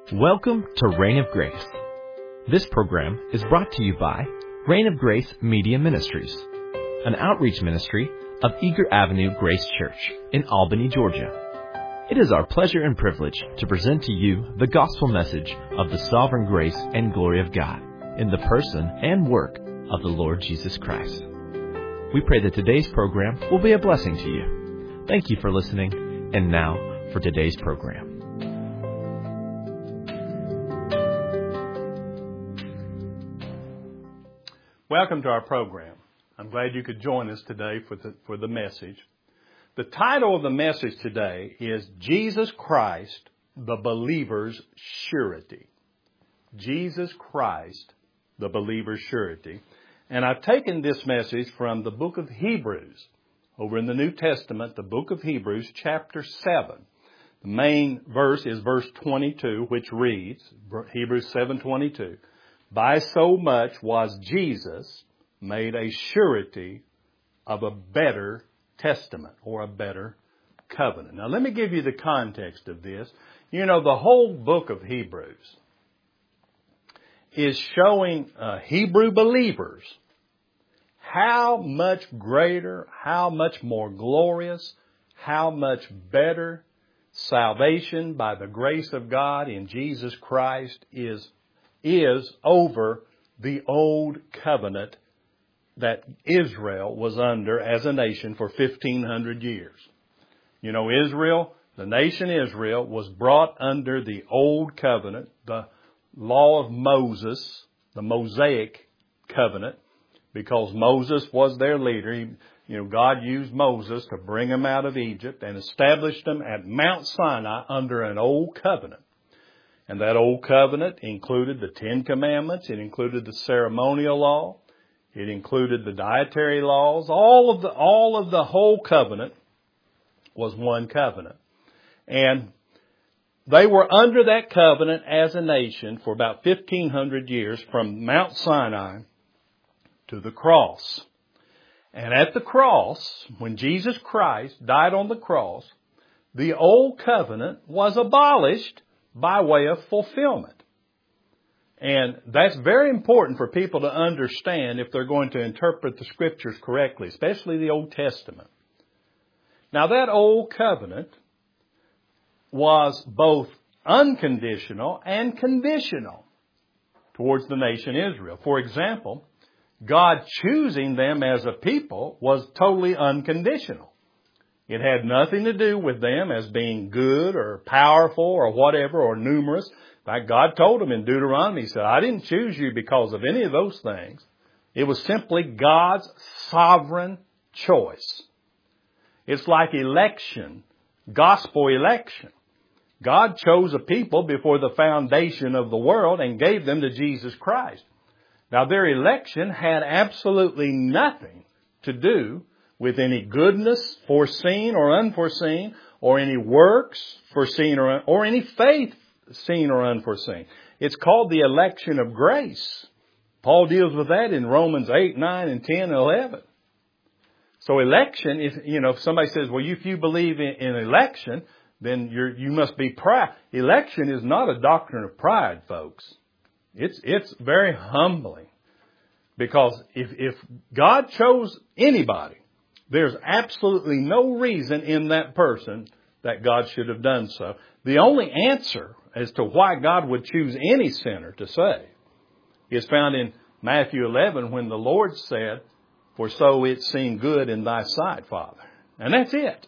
Welcome to Reign of Grace. This program is brought to you by Reign of Grace Media Ministries, an outreach ministry of Eager Avenue Grace Church in Albany, Georgia. It is our pleasure and privilege to present to you the gospel message of the sovereign grace and glory of God in the person and work of the Lord Jesus Christ. We pray that today's program will be a blessing to you. Thank you for listening, and now for today's program. Welcome to our program. I'm glad you could join us today for the message. The title of the message today is Jesus Christ, the Believer's Surety. Jesus Christ, the Believer's Surety. And I've taken this message from the book of Hebrews. Over in the New Testament, the book of Hebrews, chapter 7. The main verse is verse 22, which reads, Hebrews 7:22. By so much was Jesus made a surety of a better testament or a better covenant. Now let me give you the context of this. You know, the whole book of Hebrews is showing Hebrew believers how much greater, how much more glorious, how much better salvation by the grace of God in Jesus Christ is over the old covenant that Israel was under as a nation for 1,500 years. You know, Israel, the nation Israel, was brought under the old covenant, the law of Moses, the Mosaic covenant, because Moses was their leader. God used Moses to bring them out of Egypt and established them at Mount Sinai under an old covenant. And that old covenant included the Ten Commandments. It included the ceremonial law. It included the dietary laws. All of the whole covenant was one covenant. And they were under that covenant as a nation for about 1,500 years from Mount Sinai to the cross. And at the cross, when Jesus Christ died on the cross, the old covenant was abolished by way of fulfillment. And that's very important for people to understand if they're going to interpret the Scriptures correctly, especially the Old Testament. Now, that old covenant was both unconditional and conditional towards the nation Israel. For example, God choosing them as a people was totally unconditional. It had nothing to do with them as being good or powerful or whatever or numerous. In fact, God told them in Deuteronomy, He said, I didn't choose you because of any of those things. It was simply God's sovereign choice. It's like election, gospel election. God chose a people before the foundation of the world and gave them to Jesus Christ. Now, their election had absolutely nothing to do with any goodness, foreseen or unforeseen, or any works foreseen or any faith seen or unforeseen. It's called the election of grace. Paul deals with that in Romans 8, 9, and 10, and 11. So election, if somebody says, well, if you believe in election, then you must be proud. Election is not a doctrine of pride, folks. It's very humbling. Because if God chose anybody, there's absolutely no reason in that person that God should have done so. The only answer as to why God would choose any sinner to save is found in Matthew 11 when the Lord said, for so it seemed good in thy sight, Father. And that's it.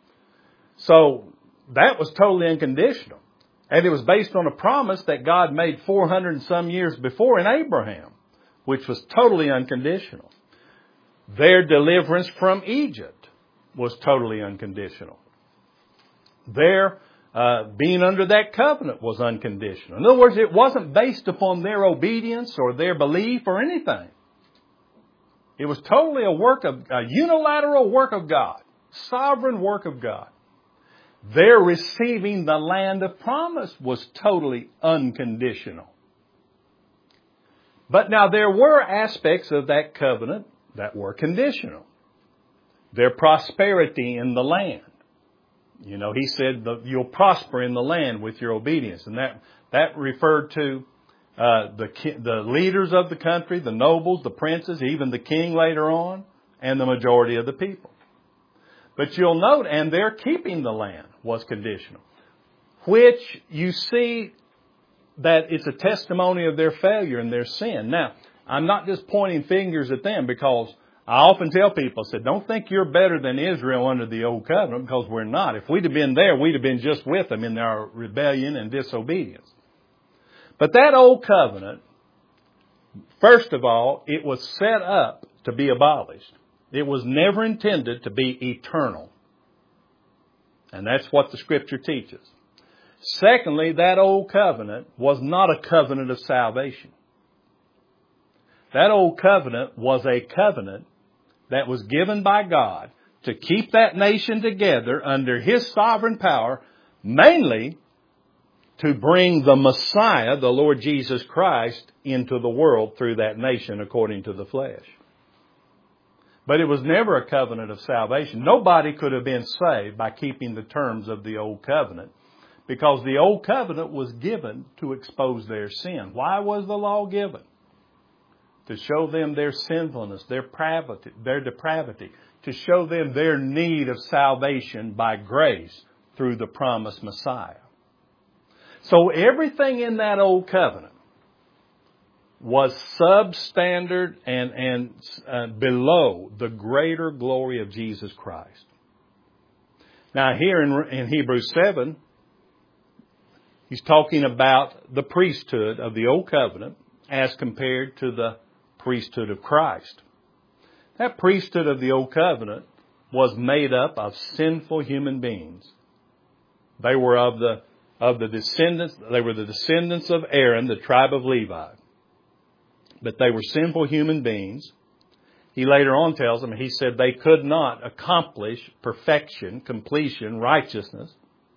So that was totally unconditional. And it was based on a promise that God made 400 and some years before in Abraham, which was totally unconditional. Their deliverance from Egypt was totally unconditional. Their being under that covenant was unconditional. In other words, it wasn't based upon their obedience or their belief or anything. It was totally a unilateral work of God, sovereign work of God. Their receiving the land of promise was totally unconditional. But now there were aspects of that covenant that were conditional. Their prosperity in the land You know, He said you'll prosper in the land with your obedience. And that referred to the leaders of the country, the nobles, the princes, even the king later on, and the majority of the people. But you'll note, and their keeping the land was conditional, which you see that it's a testimony of their failure and their sin. Now, I'm not just pointing fingers at them, because I often tell people, I said, don't think you're better than Israel under the old covenant, because we're not. If we'd have been there, we'd have been just with them in their rebellion and disobedience. But that old covenant, first of all, it was set up to be abolished. It was never intended to be eternal. And that's what the Scripture teaches. Secondly, that old covenant was not a covenant of salvation. That old covenant was a covenant that was given by God to keep that nation together under His sovereign power, mainly to bring the Messiah, the Lord Jesus Christ, into the world through that nation according to the flesh. But it was never a covenant of salvation. Nobody could have been saved by keeping the terms of the old covenant, because the old covenant was given to expose their sin. Why was the law given? To show them their sinfulness, their depravity, to show them their need of salvation by grace through the promised Messiah. So everything in that old covenant was substandard and below the greater glory of Jesus Christ. Now here in Hebrews 7, he's talking about the priesthood of the old covenant as compared to the priesthood of Christ. That priesthood of the old covenant was made up of sinful human beings. They were of the descendants. They were the descendants of Aaron, the tribe of Levi. But they were sinful human beings. He later on tells them, he said they could not accomplish perfection, completion, righteousness.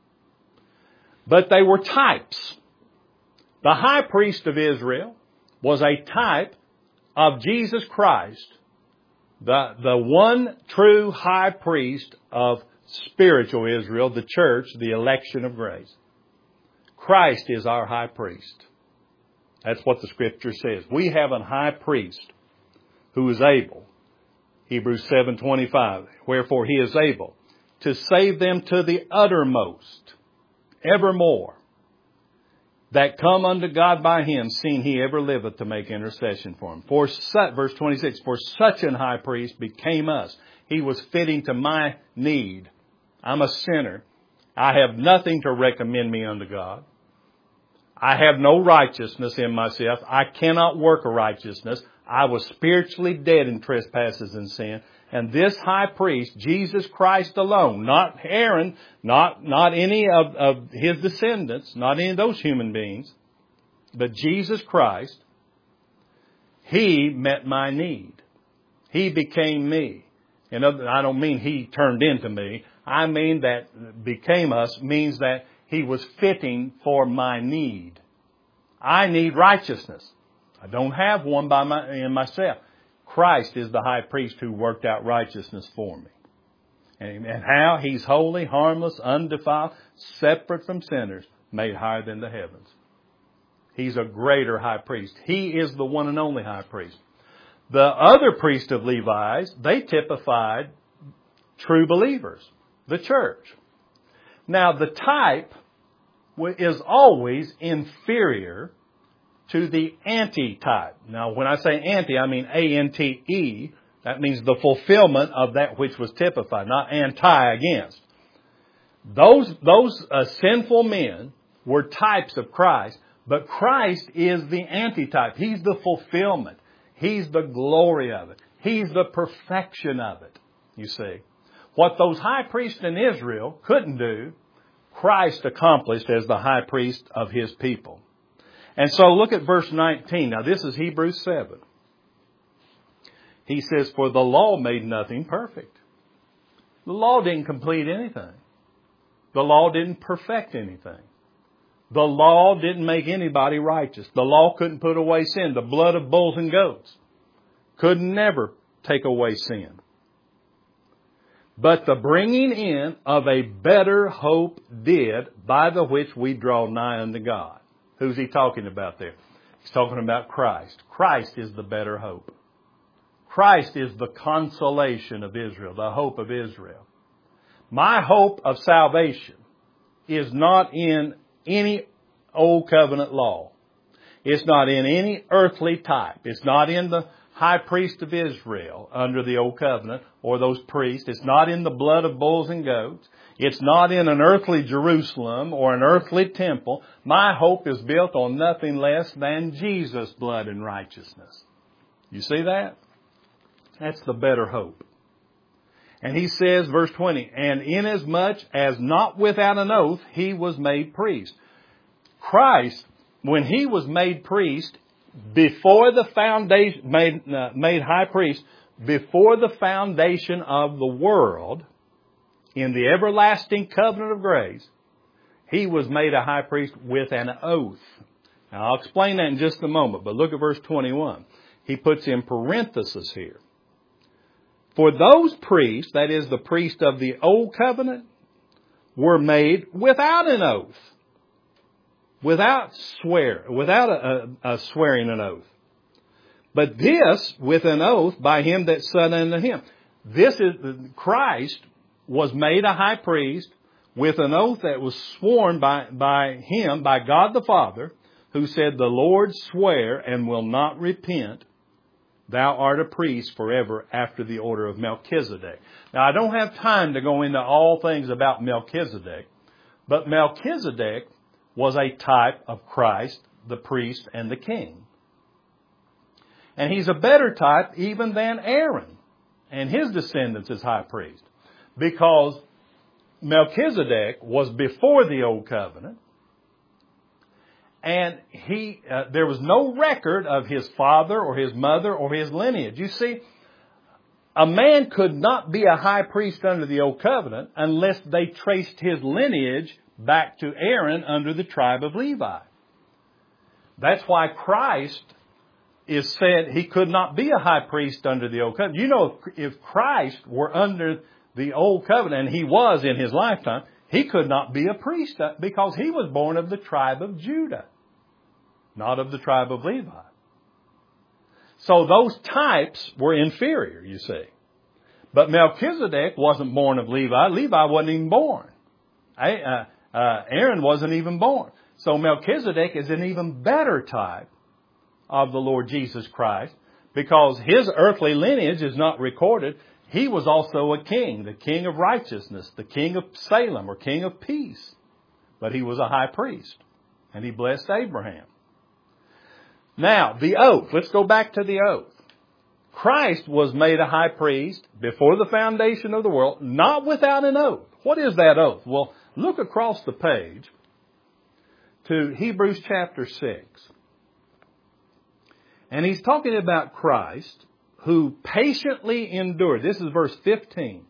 But they were types. The high priest of Israel was a type of Jesus Christ, the one true high priest of spiritual Israel, the church, the election of grace. Christ is our high priest. That's what the Scripture says. We have a high priest who is able, Hebrews 7:25, wherefore He is able to save them to the uttermost, evermore, that come unto God by Him, seeing He ever liveth to make intercession for them. Verse 26, for such an high priest became us. He was fitting to my need. I'm a sinner. I have nothing to recommend me unto God. I have no righteousness in myself. I cannot work a righteousness. I was spiritually dead in trespasses and sin. And this high priest, Jesus Christ alone, not Aaron, not any of his descendants, not any of those human beings, but Jesus Christ, He met my need. He became me. And I don't mean He turned into me. I mean that became us means that He was fitting for my need. I need righteousness. I don't have one in myself. Christ is the high priest who worked out righteousness for me. And how? He's holy, harmless, undefiled, separate from sinners, made higher than the heavens. He's a greater high priest. He is the one and only high priest. The other priests of Levi's, they typified true believers, the church. Now, the type is always inferior to the anti-type. Now, when I say anti, I mean A-N-T-E. That means the fulfillment of that which was typified, not anti, against. Those sinful men were types of Christ, but Christ is the anti-type. He's the fulfillment. He's the glory of it. He's the perfection of it, you see. What those high priests in Israel couldn't do, Christ accomplished as the high priest of His people. And so look at verse 19. Now this is Hebrews 7. He says, for the law made nothing perfect. The law didn't complete anything. The law didn't perfect anything. The law didn't make anybody righteous. The law couldn't put away sin. The blood of bulls and goats could never take away sin. but the bringing in of a better hope did, by the which we draw nigh unto God. Who's he talking about there? He's talking about Christ. Christ is the better hope. Christ is the consolation of Israel, the hope of Israel. My hope of salvation is not in any old covenant law. It's not in any earthly type. It's not in the high priest of Israel under the old covenant or those priests. It's not in the blood of bulls and goats. It's not in an earthly Jerusalem or an earthly temple. My hope is built on nothing less than Jesus' blood and righteousness. You see that? That's the better hope. And he says, verse 20, and inasmuch as not without an oath he was made priest. Christ, when he was made priest, before the foundation, made high priest, before the foundation of the world, in the everlasting covenant of grace, he was made a high priest with an oath. Now I'll explain that in just a moment, but look at verse 21. He puts in parenthesis here. For those priests, that is the priest of the old covenant, were made without an oath. Without a swearing an oath. But this with an oath by him that said unto him. Christ was made a high priest with an oath that was sworn by him, by God the Father, who said, the Lord swear and will not repent. Thou art a priest forever after the order of Melchizedek. Now, I don't have time to go into all things about Melchizedek, but Melchizedek was a type of Christ, the priest, and the king. And he's a better type even than Aaron and his descendants as high priest, because Melchizedek was before the old covenant, and there was no record of his father or his mother or his lineage. You see, a man could not be a high priest under the old covenant unless they traced his lineage back to Aaron under the tribe of Levi. That's why Christ is said he could not be a high priest under the old covenant. You know, if Christ were under the old covenant, and he was in his lifetime, he could not be a priest because he was born of the tribe of Judah, not of the tribe of Levi. So those types were inferior, you see. But Melchizedek wasn't born of Levi. Levi wasn't even born. Aaron wasn't even born. So Melchizedek is an even better type of the Lord Jesus Christ, because his earthly lineage is not recorded. He was also a king, the king of righteousness, the king of Salem, or king of peace. But he was a high priest, and he blessed Abraham. Now, the oath. Let's go back to the oath. Christ was made a high priest before the foundation of the world, not without an oath. What is that oath? Well, look across the page to Hebrews chapter 6. And he's talking about Christ, who patiently endured. This is verse 15.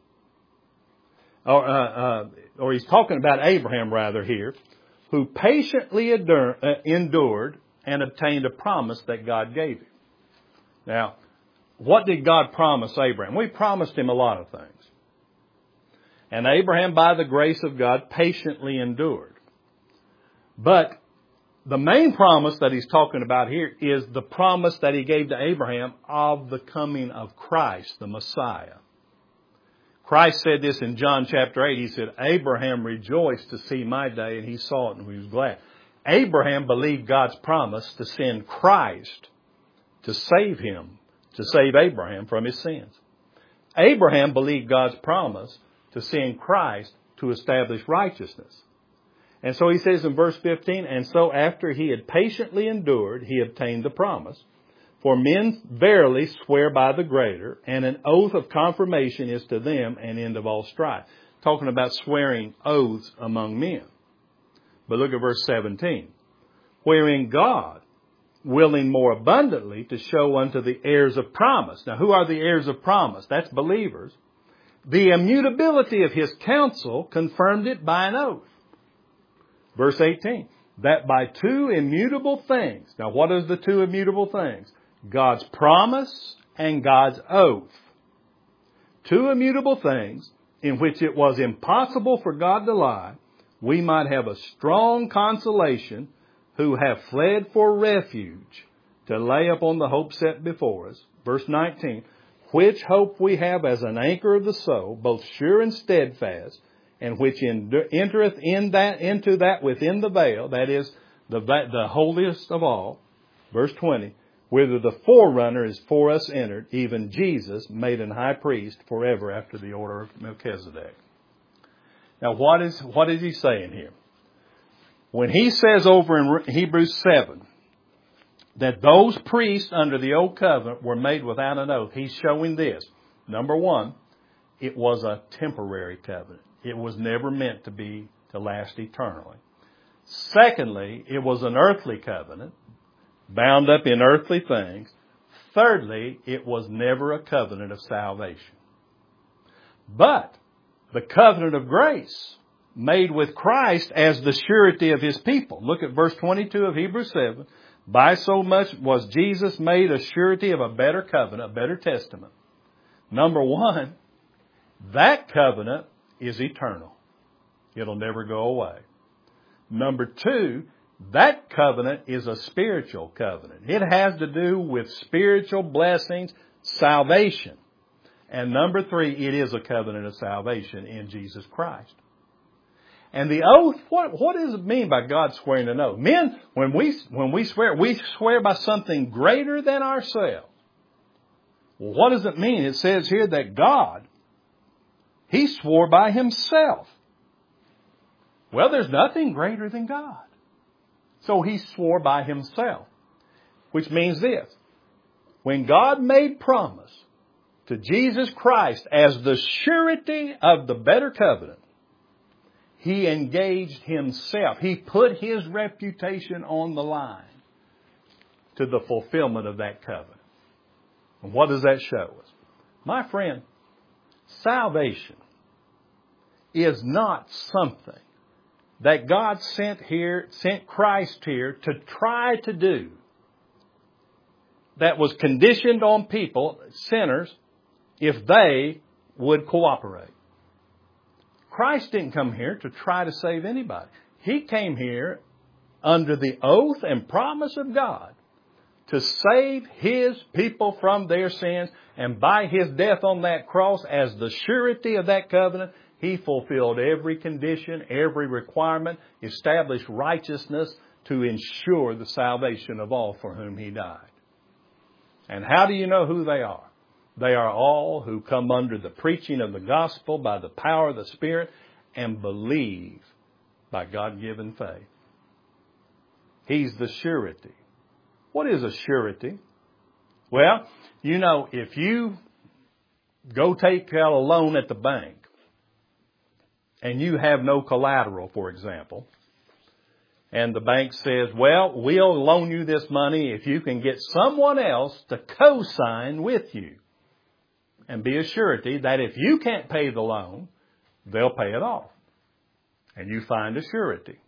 Or he's talking about Abraham rather here, who patiently endured and obtained a promise that God gave him. Now, what did God promise Abraham? We promised him a lot of things. And Abraham, by the grace of God, patiently endured. But the main promise that he's talking about here is the promise that he gave to Abraham of the coming of Christ, the Messiah. Christ said this in John chapter 8. He said, Abraham rejoiced to see my day, and he saw it and he was glad. Abraham believed God's promise to send Christ to save him, to save Abraham from his sins. Abraham believed God's promise to send Christ to establish righteousness. And so he says in verse 15, and so after he had patiently endured, he obtained the promise. For men verily swear by the greater, and an oath of confirmation is to them an end of all strife. Talking about swearing oaths among men. But look at verse 17. Wherein God, willing more abundantly to show unto the heirs of promise. Now, who are the heirs of promise? That's believers. The immutability of his counsel confirmed it by an oath. Verse 18, that by two immutable things. Now, what is the two immutable things? God's promise and God's oath. Two immutable things, in which it was impossible for God to lie, we might have a strong consolation who have fled for refuge to lay upon the hope set before us. Verse 19, which hope we have as an anchor of the soul, both sure and steadfast, and which entereth into that within the veil, that is, the holiest of all. Verse 20, whither the forerunner is for us entered, even Jesus, made an high priest forever after the order of Melchizedek. Now, what is he saying here? When he says over in Hebrews 7 that those priests under the old covenant were made without an oath, he's showing this. Number one, it was a temporary covenant. It was never meant to last eternally. Secondly, it was an earthly covenant, bound up in earthly things. Thirdly, it was never a covenant of salvation. But the covenant of grace, made with Christ as the surety of His people. Look at verse 22 of Hebrews 7. By so much was Jesus made a surety of a better covenant, a better testament. Number one, that covenant is eternal. It'll never go away. Number two, that covenant is a spiritual covenant. It has to do with spiritual blessings, salvation. And number three, it is a covenant of salvation in Jesus Christ. And the oath, what does it mean by God swearing an oath? Men, when we swear by something greater than ourselves. Well, what does it mean? It says here that God, He swore by Himself. Well, there's nothing greater than God. So He swore by Himself. Which means this. When God made promise to Jesus Christ as the surety of the better covenant, He engaged Himself. He put His reputation on the line to the fulfillment of that covenant. And what does that show us? My friend, salvation is not something that God sent Christ here to try to do that was conditioned on people, sinners, if they would cooperate. Christ didn't come here to try to save anybody. He came here under the oath and promise of God to save His people from their sins. And by His death on that cross, as the surety of that covenant, He fulfilled every condition, every requirement, established righteousness to ensure the salvation of all for whom He died. And how do you know who they are? They are all who come under the preaching of the gospel by the power of the Spirit and believe by God-given faith. He's the surety. What is a surety? Well, you know, if you go take out a loan at the bank and you have no collateral, for example, and the bank says, well, we'll loan you this money if you can get someone else to co-sign with you and be a surety that if you can't pay the loan, they'll pay it off. And you find a surety.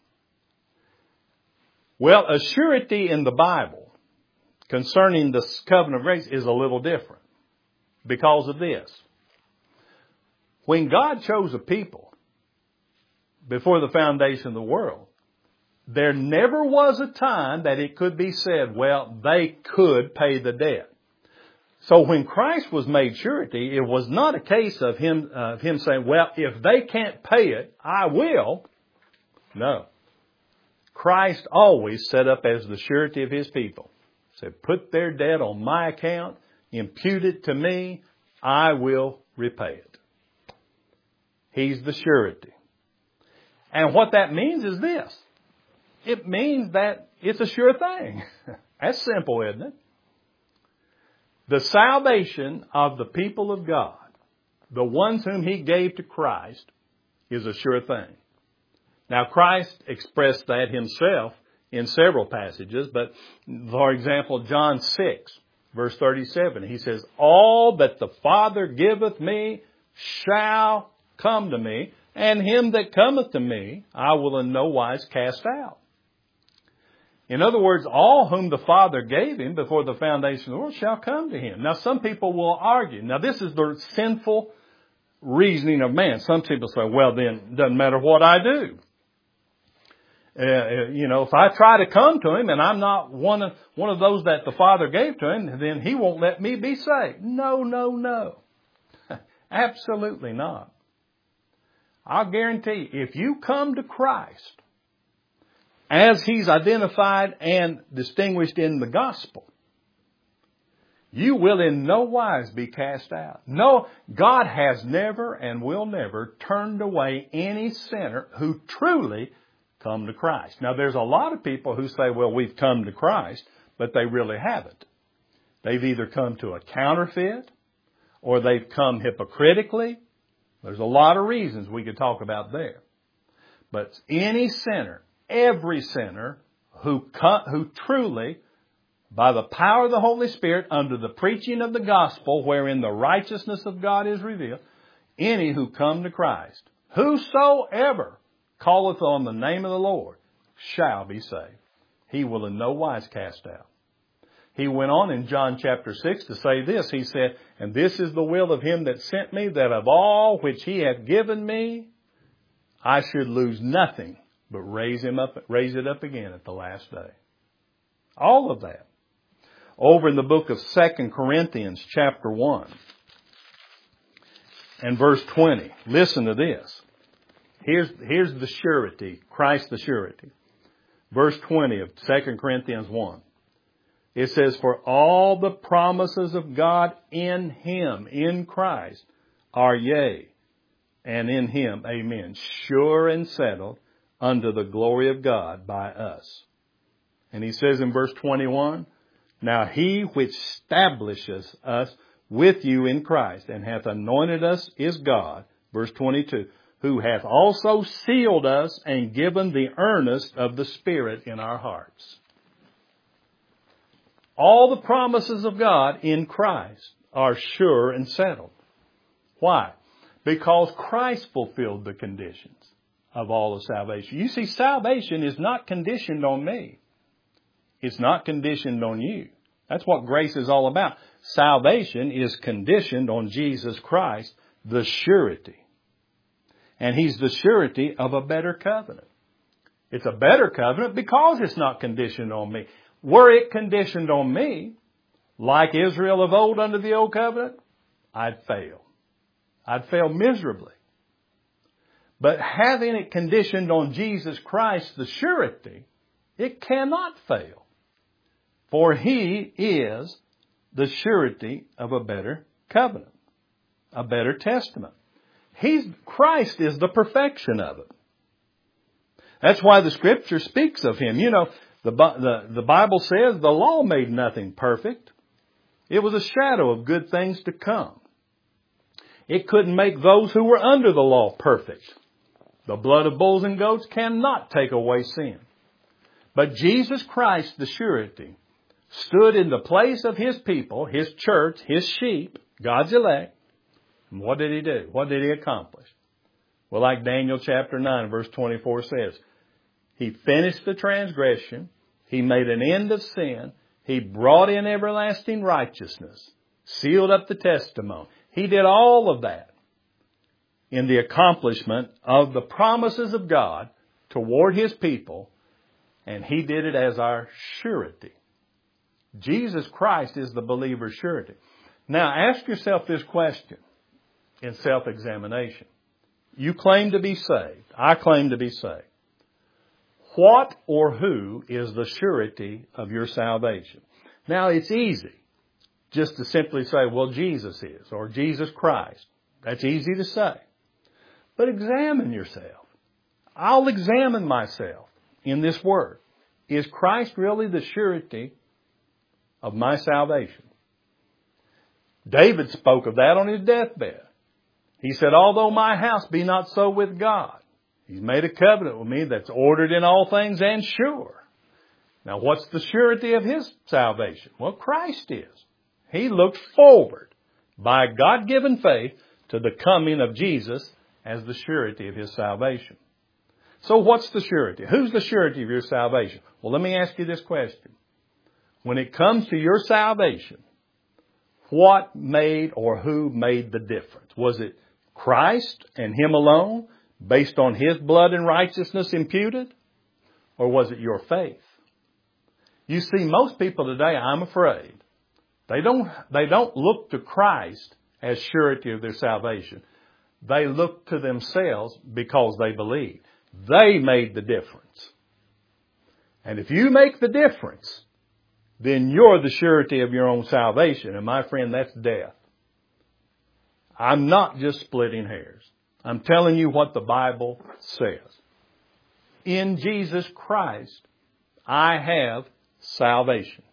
Well, a surety in the Bible concerning the covenant of grace is a little different because of this. When God chose a people before the foundation of the world, there never was a time that it could be said, well, they could pay the debt. So when Christ was made surety, it was not a case of him saying, well, if they can't pay it, I will. No. Christ always set up as the surety of His people. Said, put their debt on my account, impute it to me, I will repay it. He's the surety. And what that means is this. It means that it's a sure thing. That's simple, isn't it? The salvation of the people of God, the ones whom He gave to Christ, is a sure thing. Now, Christ expressed that Himself in several passages, but for example, John 6, verse 37, He says, all that the Father giveth me shall come to me, and him that cometh to me I will in no wise cast out. In other words, all whom the Father gave Him before the foundation of the world shall come to Him. Now, some people will argue. Now, this is the sinful reasoning of man. Some people say, well, then it doesn't matter what I do. If I try to come to Him and I'm not one of those that the Father gave to Him, then He won't let me be saved. No. Absolutely not. I'll guarantee you, if you come to Christ as He's identified and distinguished in the gospel, you will in no wise be cast out. No, God has never and will never turned away any sinner who truly come to Christ. Now, there's a lot of people who say, well, we've come to Christ, but they really haven't. They've either come to a counterfeit or they've come hypocritically. There's a lot of reasons we could talk about there. But any sinner, every sinner who truly, by the power of the Holy Spirit, under the preaching of the gospel, wherein the righteousness of God is revealed, any who come to Christ, whosoever calleth on the name of the Lord shall be saved. He will in no wise cast out. He went on in John chapter 6 to say this. He said, and this is the will of Him that sent me, that of all which He hath given me, I should lose nothing, but raise it up again at the last day. All of that. Over in the book of 2 Corinthians chapter 1 and verse 20. Listen to this. Here's the surety, Christ the surety. Verse 20 of 2 Corinthians 1. It says, for all the promises of God in Him, in Christ, are yea, and in Him, amen, sure and settled unto the glory of God by us. And he says in verse 21, now He which establishes us with you in Christ and hath anointed us is God, verse 22, who hath also sealed us and given the earnest of the Spirit in our hearts. All the promises of God in Christ are sure and settled. Why? Because Christ fulfilled the conditions of all of salvation. You see, salvation is not conditioned on me. It's not conditioned on you. That's what grace is all about. Salvation is conditioned on Jesus Christ, the surety. And He's the surety of a better covenant. It's a better covenant because it's not conditioned on me. Were it conditioned on me, like Israel of old under the old covenant, I'd fail. I'd fail miserably. But having it conditioned on Jesus Christ, the surety, it cannot fail. For He is the surety of a better covenant, a better testament. Christ is the perfection of it. That's why the Scripture speaks of Him. You know, the Bible says the law made nothing perfect. It was a shadow of good things to come. It couldn't make those who were under the law perfect. The blood of bulls and goats cannot take away sin. But Jesus Christ, the surety, stood in the place of His people, His church, His sheep, God's elect. And what did He do? What did He accomplish? Well, like Daniel chapter 9, verse 24 says, He finished the transgression. He made an end of sin. He brought in everlasting righteousness, sealed up the testimony. He did all of that in the accomplishment of the promises of God toward His people, and He did it as our surety. Jesus Christ is the believer's surety. Now, ask yourself this question in self-examination. You claim to be saved. I claim to be saved. What or who is the surety of your salvation? Now, it's easy just to simply say, well, Jesus is, or Jesus Christ. That's easy to say. But examine yourself. I'll examine myself in this word. Is Christ really the surety of my salvation? David spoke of that on his deathbed. He said, although my house be not so with God, He's made a covenant with me that's ordered in all things and sure. Now, what's the surety of his salvation? Well, Christ is. He looked forward by God-given faith to the coming of Jesus as the surety of his salvation. So what's the surety? Who's the surety of your salvation? Well, let me ask you this question. When it comes to your salvation, what made or who made the difference? Was it Christ and Him alone, based on His blood and righteousness imputed? Or was it your faith? You see, most people today, I'm afraid, they don't look to Christ as surety of their salvation. They look to themselves because they believe. They made the difference. And if you make the difference, then you're the surety of your own salvation. And my friend, that's death. I'm not just splitting hairs. I'm telling you what the Bible says. In Jesus Christ, I have salvation.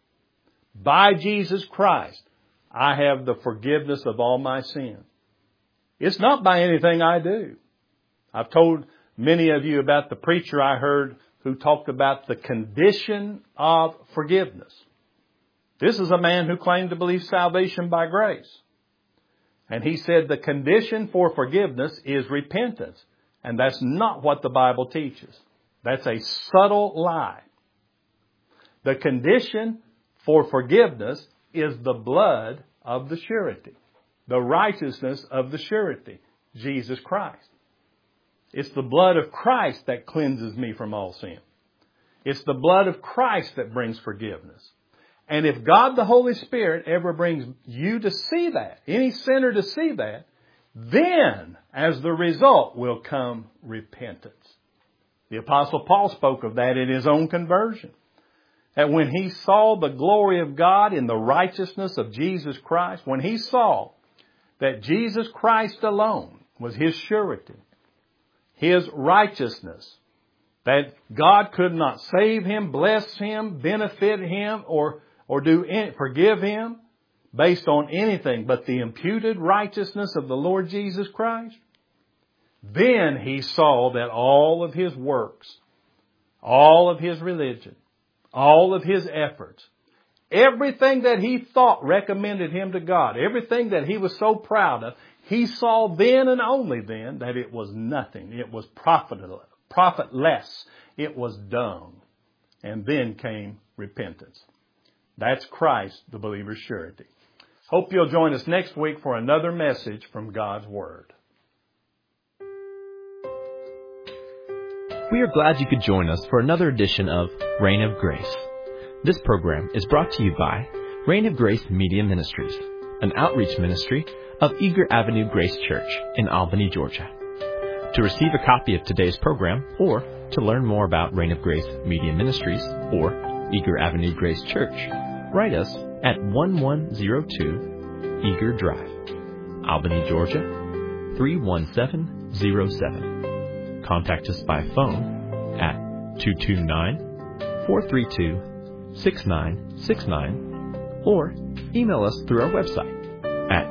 By Jesus Christ, I have the forgiveness of all my sins. It's not by anything I do. I've told many of you about the preacher I heard who talked about the condition of forgiveness. This is a man who claimed to believe salvation by grace. And he said the condition for forgiveness is repentance. And that's not what the Bible teaches. That's a subtle lie. The condition for forgiveness is the blood of the surety, the righteousness of the surety, Jesus Christ. It's the blood of Christ that cleanses me from all sin. It's the blood of Christ that brings forgiveness. And if God the Holy Spirit ever brings you to see that, any sinner to see that, then as the result will come repentance. The Apostle Paul spoke of that in his own conversion. That when he saw the glory of God in the righteousness of Jesus Christ, when he saw that Jesus Christ alone was his surety, his righteousness, that God could not save him, bless him, benefit him, or forgive him based on anything but the imputed righteousness of the Lord Jesus Christ, then he saw that all of his works, all of his religion, all of his efforts, everything that he thought recommended him to God, everything that he was so proud of, he saw then and only then that it was nothing. It was profitless. It was dung. And then came repentance. That's Christ, the believer's surety. Hope you'll join us next week for another message from God's Word. We are glad you could join us for another edition of Reign of Grace. This program is brought to you by Reign of Grace Media Ministries, an outreach ministry of Eager Avenue Grace Church in Albany, Georgia. To receive a copy of today's program or to learn more about Reign of Grace Media Ministries or Eager Avenue Grace Church, write us at 1102 Eager Drive, Albany, Georgia 31707. Contact us by phone at 229-432-6969 or email us through our website at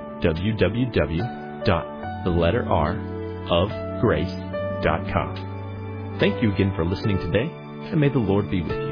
www.theletterrofgrace.com. Thank you again for listening today, and may the Lord be with you.